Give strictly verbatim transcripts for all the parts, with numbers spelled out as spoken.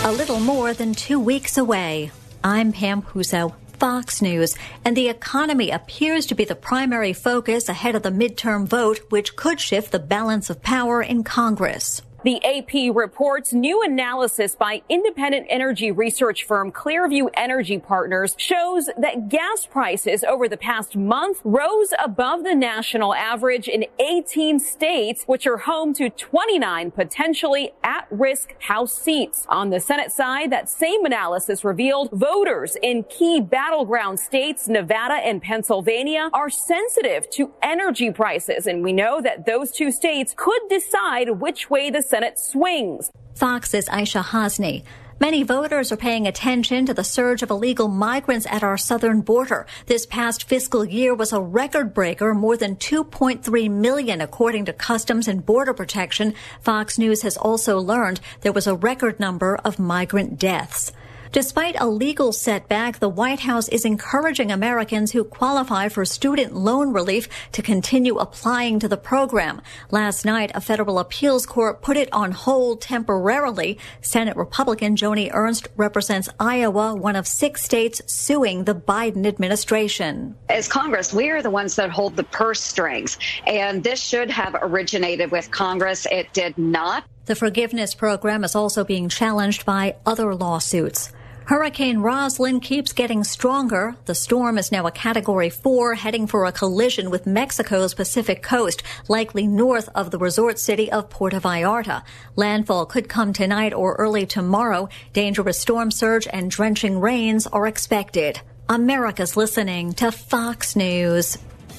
A little more than two weeks away. I'm Pam Huso, Fox News, and the economy appears to be the primary focus ahead of the midterm vote, which could shift the balance of power in Congress. The A P reports new analysis by independent energy research firm Clearview Energy Partners shows that gas prices over the past month rose above the national average in eighteen states, which are home to twenty-nine potentially at-risk House seats. On the Senate side, that same analysis revealed voters in key battleground states, Nevada and Pennsylvania, are sensitive to energy prices. And we know that those two states could decide which way the Senate swings. Fox's Aisha Hasni. Many voters are paying attention to the surge of illegal migrants at our southern border. This past fiscal year was a record breaker, more than two point three million, according to Customs and Border Protection. Fox News has also learned there was a record number of migrant deaths. Despite a legal setback, the White House is encouraging Americans who qualify for student loan relief to continue applying to the program. Last night, a federal appeals court put it on hold temporarily. Senate Republican Joni Ernst represents Iowa, one of six states suing the Biden administration. As Congress, we are the ones that hold the purse strings, and this should have originated with Congress. It did not. The forgiveness program is also being challenged by other lawsuits. Hurricane Roslyn keeps getting stronger. The storm is now a Category four, heading for a collision with Mexico's Pacific coast, likely north of the resort city of Puerto Vallarta. Landfall could come tonight or early tomorrow. Dangerous storm surge and drenching rains are expected. America's listening to Fox News.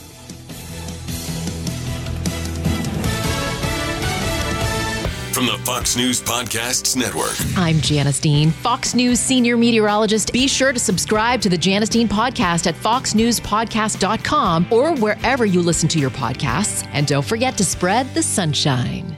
From the Fox News Podcasts Network. I'm Janice Dean, Fox News senior meteorologist. Be sure to subscribe to the Janice Dean podcast at fox news podcast dot com or wherever you listen to your podcasts. And don't forget to spread the sunshine.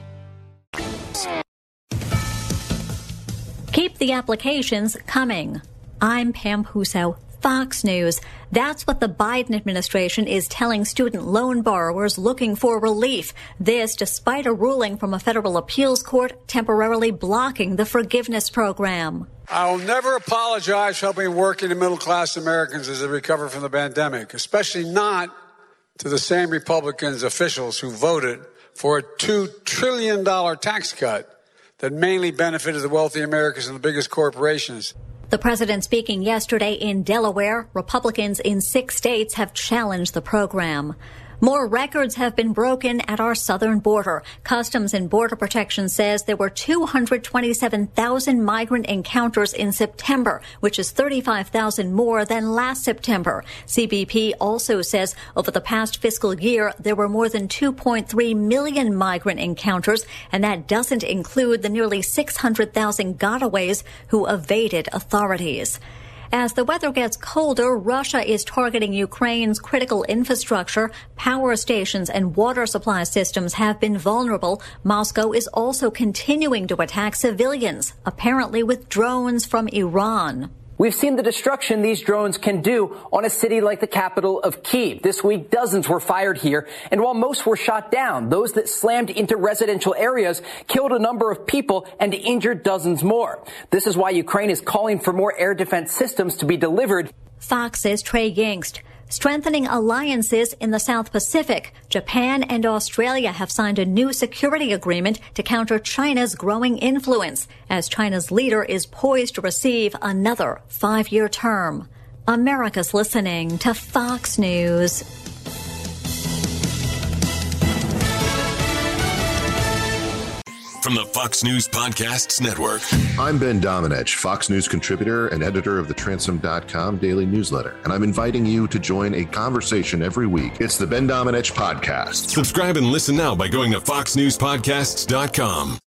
Keep the applications coming. I'm Pam Huso, Fox News. That's what the Biden administration is telling student loan borrowers looking for relief. This despite a ruling from a federal appeals court temporarily blocking the forgiveness program. I'll never apologize for helping working and middle-class Americans as they recover from the pandemic, especially not to the same Republicans officials who voted for a two trillion dollars tax cut that mainly benefited the wealthy Americans and the biggest corporations. The president speaking yesterday in Delaware. Republicans in six states have challenged the program. More records have been broken at our southern border. Customs and Border Protection says there were two hundred twenty-seven thousand migrant encounters in September, which is thirty-five thousand more than last September. C B P also says over the past fiscal year, there were more than two point three million migrant encounters, and that doesn't include the nearly six hundred thousand gotaways who evaded authorities. As the weather gets colder, Russia is targeting Ukraine's critical infrastructure. Power stations and water supply systems have been vulnerable. Moscow is also continuing to attack civilians, apparently with drones from Iran. We've seen the destruction these drones can do on a city like the capital of Kyiv. This week, dozens were fired here, and while most were shot down, those that slammed into residential areas killed a number of people and injured dozens more. This is why Ukraine is calling for more air defense systems to be delivered. Fox's Trey Yingst. Strengthening alliances in the South Pacific. Japan and Australia have signed a new security agreement to counter China's growing influence, as China's leader is poised to receive another five-year term. America's listening to Fox News. From the Fox News Podcasts Network. I'm Ben Domenech, Fox News contributor and editor of the Transom dot com daily newsletter, and I'm inviting you to join a conversation every week. It's the Ben Domenech Podcast. Subscribe and listen now by going to fox news podcasts dot com.